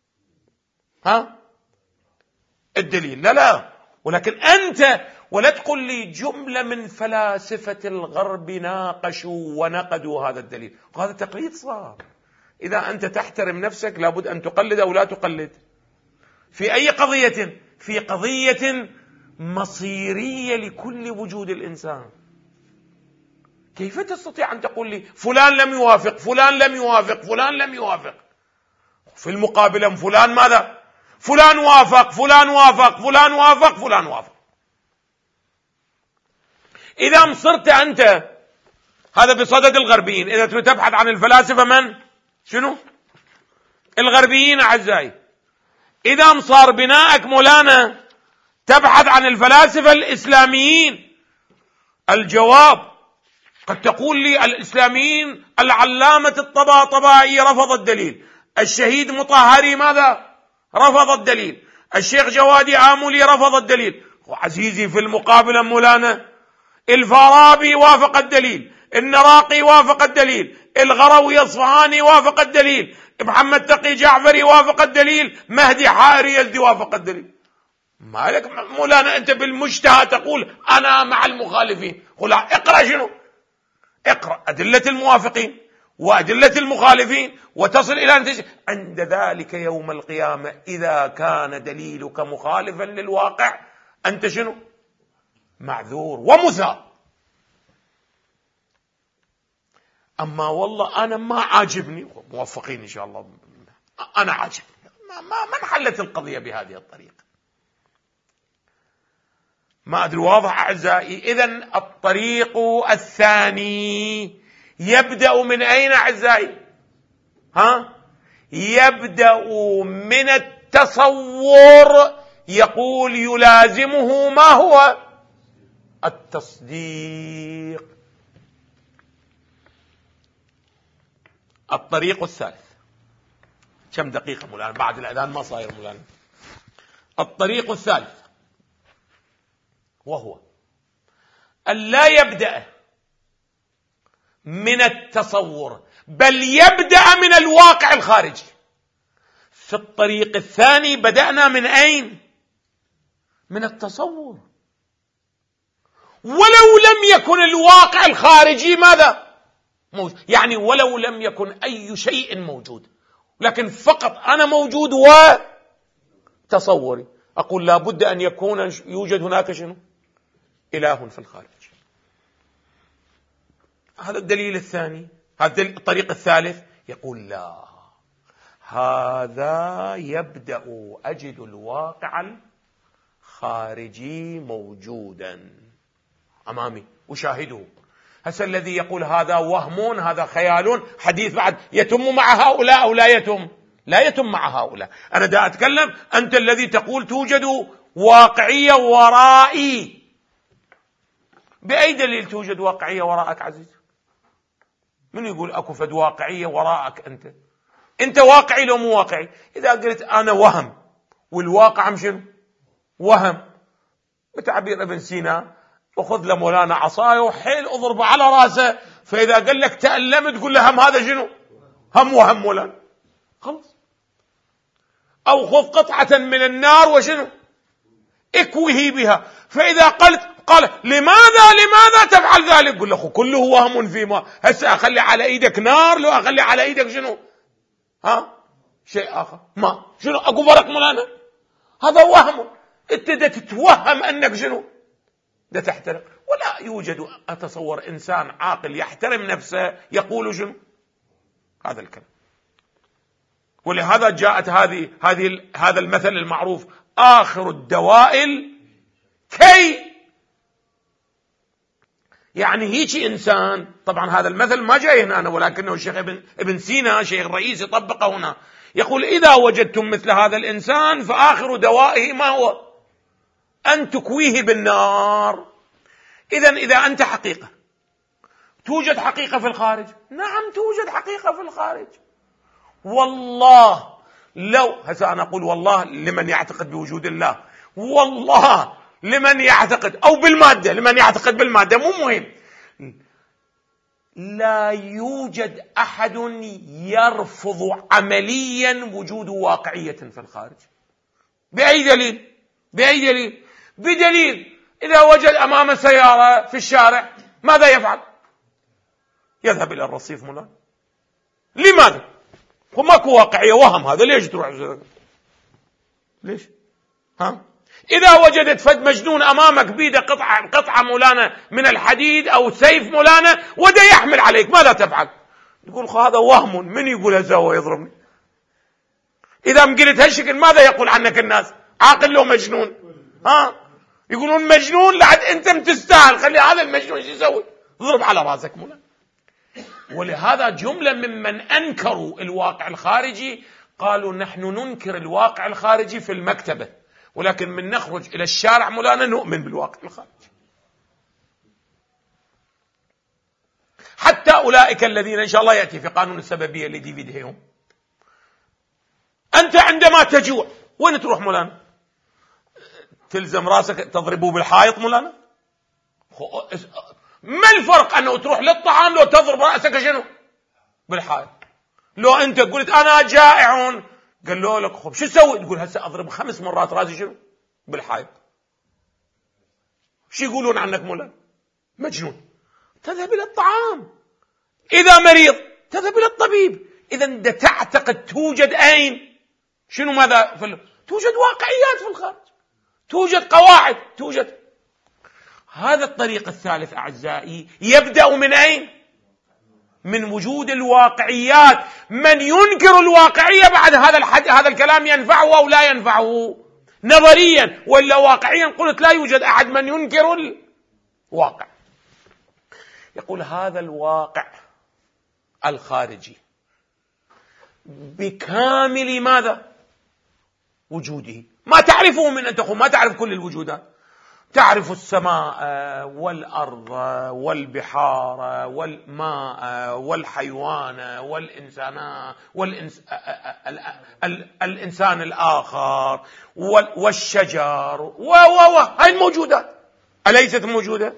الدليل، لا. ولكن أنت ولا تقول لي جملة من فلاسفة الغرب ناقشوا ونقدوا هذا الدليل، وهذا تقليد صار. إذا أنت تحترم نفسك لابد أن تقلد أو لا تقلد. في أي قضية؟ في قضية مصيرية لكل وجود الإنسان. كيف تستطيع أن تقول لي فلان لم يوافق، فلان لم يوافق، فلان لم يوافق، في المقابل فلان ماذا؟ فلان وافق، فلان وافق، فلان وافق، فلان وافق. إذا صرت أنت هذا بصدد الغربيين، إذا تبحث عن الفلاسفة من؟ شنو؟ الغربيين أعزائي. إذا صار بناءك مولانا تبحث عن الفلاسفة الإسلاميين، الجواب قد تقول لي الإسلاميين العلامة الطباطبائي رفض الدليل، الشهيد مطهري ماذا؟ رفض الدليل. الشيخ جوادي آملي رفض الدليل. وعزيزي في المقابل مولانا الفارابي وافق الدليل، النراقي وافق الدليل، الغروي الصفهاني وافق الدليل، محمد تقي جعفري وافق الدليل، مهدي حائري يزدي وافق الدليل. مالك مولانا أنت بالمجتهى تقول أنا مع المخالفين؟ قل اقرأ شنو؟ اقرأ أدلة الموافقين وأدلة المخالفين وتصل إلى نتيجة. عند ذلك يوم القيامة إذا كان دليلك مخالفا للواقع أنت شنو؟ معذور ومثاب. أما والله أنا ما عاجبني، موفقين إن شاء الله، أنا عاجبني، ما انحلت القضية بهذه الطريقة. ما أدري واضح أعزائي؟ إذن الطريق الثاني يبدأ من أين أعزائي؟ يبدأ من التصور. يقول يلازمه ما هو؟ التصديق. الطريق الثالث، كم دقيقة مولانا؟ بعد الأذان ما صاير مولانا. الطريق الثالث وهو أن لا يبدأ من التصور بل يبدأ من الواقع الخارجي. في الطريق الثاني بدأنا من أين؟ من التصور. ولو لم يكن الواقع الخارجي ماذا؟ موجود. يعني ولو لم يكن أي شيء موجود، لكن فقط أنا موجود وتصوري، أقول لابد أن يكون يوجد هناك شنو؟ إله في الخارج. هذا الدليل الثاني. هذا الطريق الثالث يقول لا، هذا يبدأ أجد الواقع الخارجي موجودا أمامي أشاهده. هسه الذي يقول هذا وهم، هذا خيال، حديث بعد يتم مع هؤلاء أو لا يتم؟ لا يتم مع هؤلاء. أنا دا أتكلم، أنت الذي تقول توجد واقعية ورائي. بأي دليل توجد واقعية وراءك عزيز؟ من يقول أكو فد واقعية وراءك؟ أنت واقعي لو مو واقعي؟ إذا قلت أنا وهم والواقع شنو؟ وهم. بتعبير ابن سينا وخذ له مولانا عصايه وحيل اضربه على راسه، فإذا قال لك تألم تقول له هم هذا شنو؟ هم وهم مولانا، خلص. أو خذ قطعة من النار وشنو؟ اكوه بها، فإذا قال لماذا تفعل ذلك؟ قل له كله وهم فيما. هسه أخلي على إيدك نار لو أخلي على إيدك شنو؟ شيء آخر. ما شنو أكو فرق مولانا؟ هذا وهم. أنت تتوهم أنك شنو؟ ده تحترق. ولا يوجد أتصور إنسان عاقل يحترم نفسه يقول شنو؟ هذا الكلام. ولهذا جاءت هذا المثل المعروف: آخر الدوائل كي. يعني هيك إنسان، طبعا هذا المثل ما جاي هنا ولكنه الشيخ ابن سينا شيخ الرئيس طبقه هنا، يقول إذا وجدتم مثل هذا الإنسان فآخر دوائه ما هو؟ أن تكويه بالنار. إذا أنت حقيقة، توجد حقيقة في الخارج؟ نعم توجد حقيقة في الخارج. والله لو هسه أنا أقول والله لمن يعتقد بوجود الله، والله لمن يعتقد أو بالمادة، لمن يعتقد بالمادة مو مهم، لا يوجد أحد يرفض عمليا وجود واقعية في الخارج. بأي دليل؟ بأي دليل؟ بدليل إذا وجد أمام سيارة في الشارع ماذا يفعل؟ يذهب إلى الرصيف مولانا. لماذا؟ وماكو واقعية، وهم. هذا ليش تروح؟ ليش؟ إذا وجدت فد مجنون أمامك بيده قطعة مولانا من الحديد أو سيف مولانا وده يحمل عليك، ماذا تفعل؟ تقول هذا وهم، من يقول هذا ويضربني؟ إذا قلت هالشكل ماذا يقول عنك الناس؟ عاقل لو مجنون؟ يقولون مجنون لعد أنت تستاهل، خلي هذا المجنون شو يسوي؟ ضرب على راسك مولانا. ولهذا جملة ممن أنكروا الواقع الخارجي قالوا نحن ننكر الواقع الخارجي في المكتبة، ولكن من نخرج إلى الشارع مولانا نؤمن بالواقع الخارجي. حتى أولئك الذين إن شاء الله يأتي في قانون السببية اللي دي فيديهم أنت عندما تجوع وين تروح مولانا؟ تلزم راسك تضربه بالحائط مولانا؟ ما الفرق أنه تروح للطعام لو تضرب رأسك شنو بالحائط؟ لو أنت قلت أنا جائع قالوا لك خب شو تسوي؟ تقول هسه أضرب 5 مرات راسي شنو بالحائط. شو يقولون عنك مولانا؟ مجنون. تذهب إلى الطعام. إذا مريض تذهب إلى الطبيب. إذا أنت تعتقد توجد أين شنو ماذا توجد واقعيات في الخارج، توجد قواعد، توجد. هذا الطريق الثالث أعزائي يبدأ من أين؟ من وجود الواقعيات. من ينكر الواقعية بعد هذا الكلام ينفعه أو لا ينفعه نظريا، ولا واقعيا قلت لا يوجد أحد من ينكر الواقع. يقول هذا الواقع الخارجي بكامل ماذا؟ وجوده. ما تعرفه من أن تقول ما تعرف كل الوجودات، تعرف السماء والأرض والبحار والماء والحيوان والإنسان الآخر والشجر هاي الموجودات أليست موجودة؟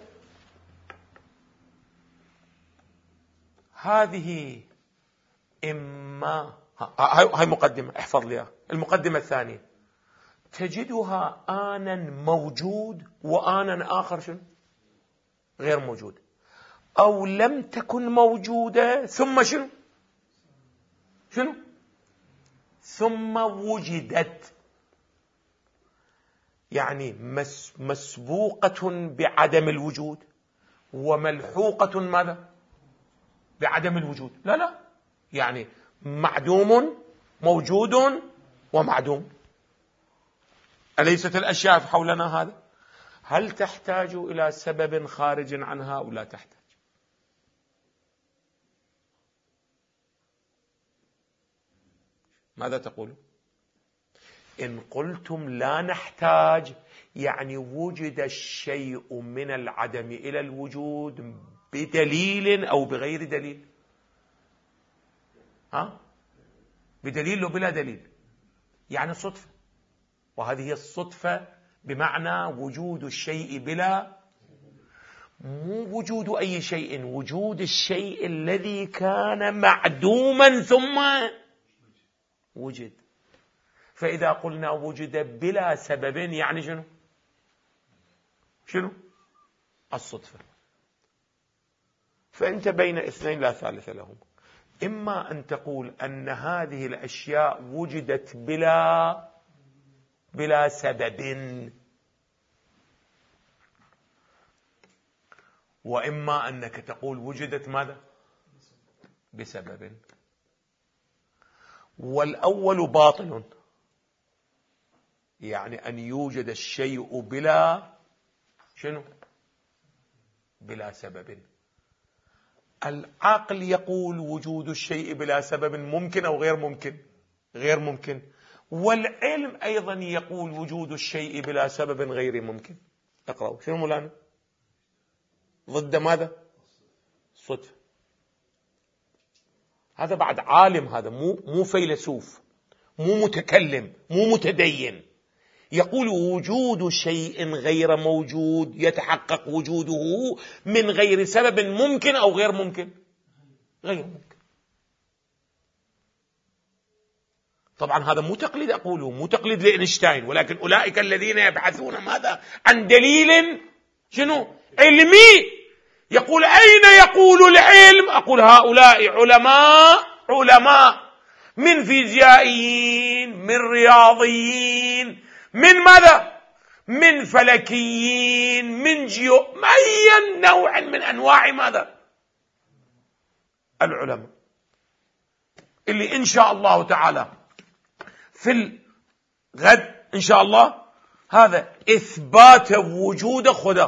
هذه إما هاي مقدمة، احفظ لي المقدمة الثانية. تجدها آنا موجود وآنا آخر شنو غير موجود، أو لم تكن موجودة ثم شنو ثم وجدت. يعني مسبوقة بعدم الوجود وملحوقة ماذا؟ بعدم الوجود. لا يعني معدوم موجود ومعدوم. أليست الأشياء حولنا هذا؟ هل تحتاج إلى سبب خارج عنها أو لا تحتاج؟ ماذا تقول؟ إن قلتم لا نحتاج يعني وجد الشيء من العدم إلى الوجود بدليل أو بغير دليل. بدليل وبلا دليل، يعني صدفة. وهذه هي الصدفة بمعنى وجود الشيء بلا، مو وجود أي شيء، وجود الشيء الذي كان معدوما ثم وجد. فإذا قلنا وجد بلا سبب يعني شنو الصدفة. فأنت بين اثنين لا ثالث لهم. إما أن تقول أن هذه الأشياء وجدت بلا سبب، وإما أنك تقول وجدت ماذا؟ بسبب. والأول باطل، يعني أن يوجد الشيء بلا سبب. العقل يقول وجود الشيء بلا سبب ممكن أو غير ممكن؟ غير ممكن. والعلم أيضا يقول وجود الشيء بلا سبب غير ممكن. اقرأوا شنو مولانا؟ ضد ماذا؟ صدفة. هذا بعد عالم، هذا مو فيلسوف، مو متكلم، مو متدين. يقول وجود شيء غير موجود يتحقق وجوده من غير سبب ممكن أو غير ممكن؟ غير ممكن. طبعا هذا مو تقليد أقوله، مو تقليد لإينشتاين، ولكن أولئك الذين يبحثون ماذا؟ عن دليل علمي. يقول أين يقول العلم؟ أقول هؤلاء علماء من فيزيائيين، من رياضيين، من ماذا؟ من فلكيين، من أي نوع من أنواع ماذا؟ العلماء، اللي إن شاء الله تعالى في الغد إن شاء الله هذا إثبات وجود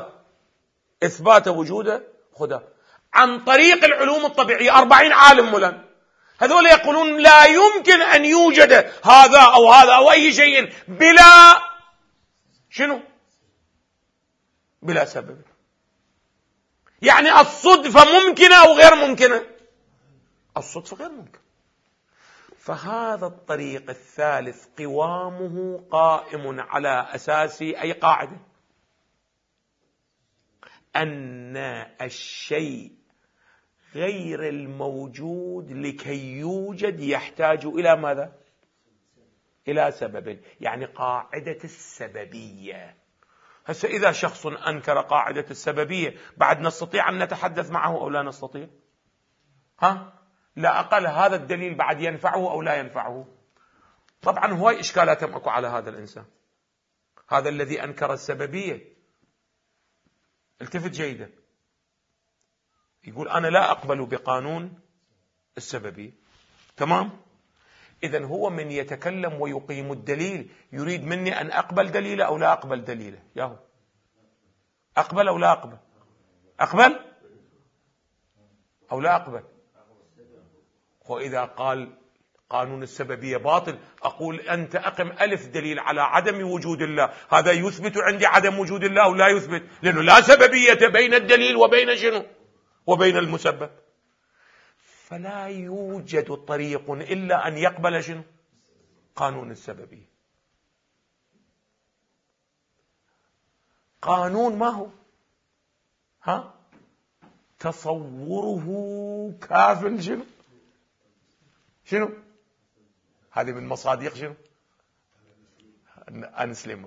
خدا عن طريق العلوم الطبيعية. 40 عالم مولانا هذول يقولون لا يمكن أن يوجد هذا أو أي شيء بلا سبب. يعني الصدفة ممكنة أو غير ممكنة؟ الصدفة غير ممكنة. فهذا الطريق الثالث قوامه قائم على أساس أي قاعدة؟ أن الشيء غير الموجود لكي يوجد يحتاج إلى ماذا؟ إلى سبب، يعني قاعدة السببية. هسه إذا شخص أنكر قاعدة السببية بعد نستطيع أن نتحدث معه أو لا نستطيع؟ لا أقل هذا الدليل بعد ينفعه أو لا ينفعه؟ طبعا هواي إشكالات أكو على هذا الإنسان، هذا الذي أنكر السببية. التفت جيدا، يقول أنا لا أقبل بقانون السببية، تمام؟ إذن هو من يتكلم ويقيم الدليل يريد مني أن أقبل دليله أو لا أقبل دليله. ياهو أقبل أو لا أقبل؟ أقبل أو لا أقبل؟ وإذا قال قانون السببية باطل، أقول أنت أقم ألف دليل على عدم وجود الله، هذا يثبت عندي عدم وجود الله أو لا يثبت؟ لأنه لا سببية بين الدليل وبين شنو؟ وبين المسبب. فلا يوجد طريق إلا أن يقبل شنو؟ قانون السببية. قانون ما هو؟ تصوره كاف شنو؟ هذه من مصادق شنو؟ أنسلم.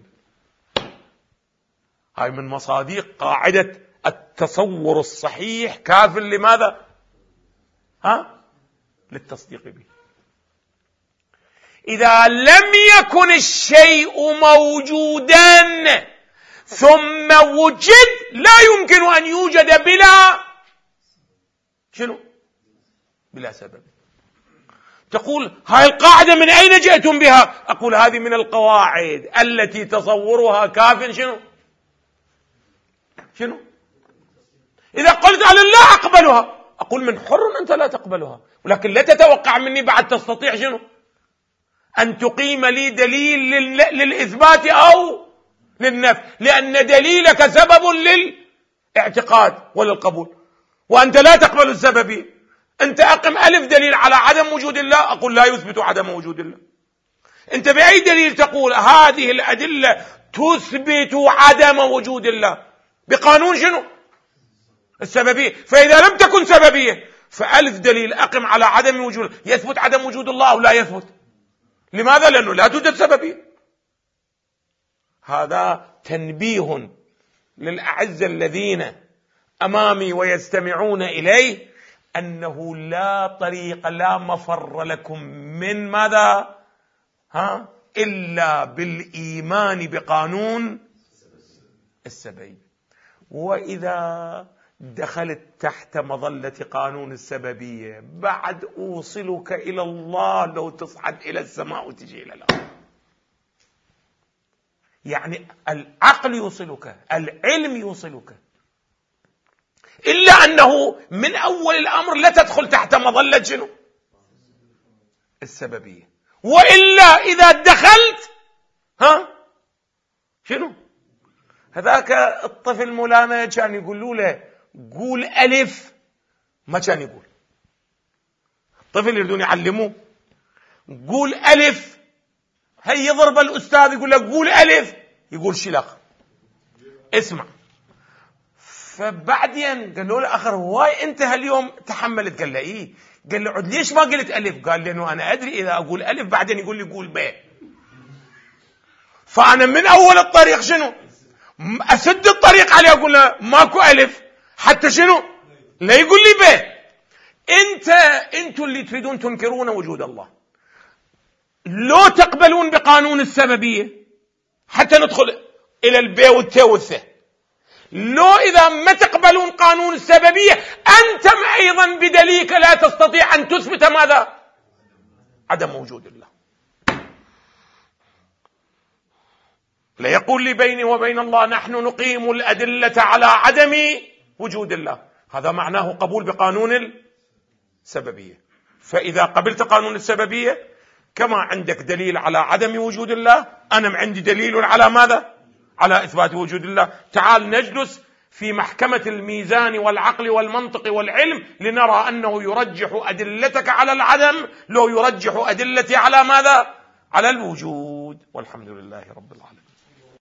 هاي من مصادق قاعدة التصور الصحيح كاف لماذا؟ للتصديق به. إذا لم يكن الشيء موجودا ثم وجد لا يمكن أن يوجد بلا شنو؟ بلا سبب. تقول هاي القاعدة من أين جئتم بها؟ أقول هذه من القواعد التي تصورها كاف شنو؟ إذا قلت أنا لا أقبلها، أقول من حر أنت لا تقبلها، ولكن لا تتوقع مني بعد تستطيع شنو؟ أن تقيم لي دليل للإثبات أو للنفي، لأن دليلك سبب للاعتقاد وللقبول، وأنت لا تقبل السببية. أنت أقم ألف دليل على عدم وجود الله، أقول لا يثبت عدم وجود الله. أنت بأي دليل تقول هذه الأدلة تثبت عدم وجود الله؟ بقانون شنو؟ السببية. فإذا لم تكن سببية فألف دليل أقم على عدم وجود، يثبت عدم وجود الله أو لا يثبت؟ لماذا؟ لأنه لا توجد سببية. هذا تنبيه للأعزة الذين أمامي ويستمعون إليه أنه لا طريق لا مفر لكم من ماذا؟ إلا بالإيمان بقانون السببية. وإذا دخلت تحت مظلة قانون السببية بعد أوصلك إلى الله لو تصعد إلى السماء وتجي إلى الأرض. يعني العقل يوصلك، العلم يوصلك، إلا أنه من أول الأمر لا تدخل تحت مظلة شنو؟ السببية. وإلا إذا دخلت شنو؟ هذاك الطفل مولانا كان يقولوا له قول ألف، ما كان يقول. الطفل يريدون يعلموه قول ألف، هي يضرب الأستاذ يقول له قول ألف، يقول شلق اسمع. فبعدين قالوا له آخر هواي أنت هاليوم تحملت؟ قال له إيه. قال له عد ليش ما قلت ألف؟ قال لأنه أنا أدري إذا أقول ألف بعدين يقول لي قول ب، فأنا من أول الطريق شنو؟ أسد الطريق عليه، أقول له ماكو ألف حتى شنو؟ لا يقول لي ب. أنتوا اللي تريدون تنكرون وجود الله، لو تقبلون بقانون السببية حتى ندخل إلى البي والتي والث، لو إذا ما تقبلون قانون السببية أنتم أيضا بدليلك لا تستطيع أن تثبت ماذا؟ عدم وجود الله. لا يقول لي بيني وبين الله نحن نقيم الأدلة على عدم وجود الله، هذا معناه قبول بقانون السببية. فإذا قبلت قانون السببية كما عندك دليل على عدم وجود الله، أنا عندي دليل على ماذا؟ على إثبات وجود الله. تعال نجلس في محكمة الميزان والعقل والمنطق والعلم لنرى أنه يرجح أدلتك على العدم لو يرجح أدلتي على ماذا؟ على الوجود. والحمد لله رب العالمين.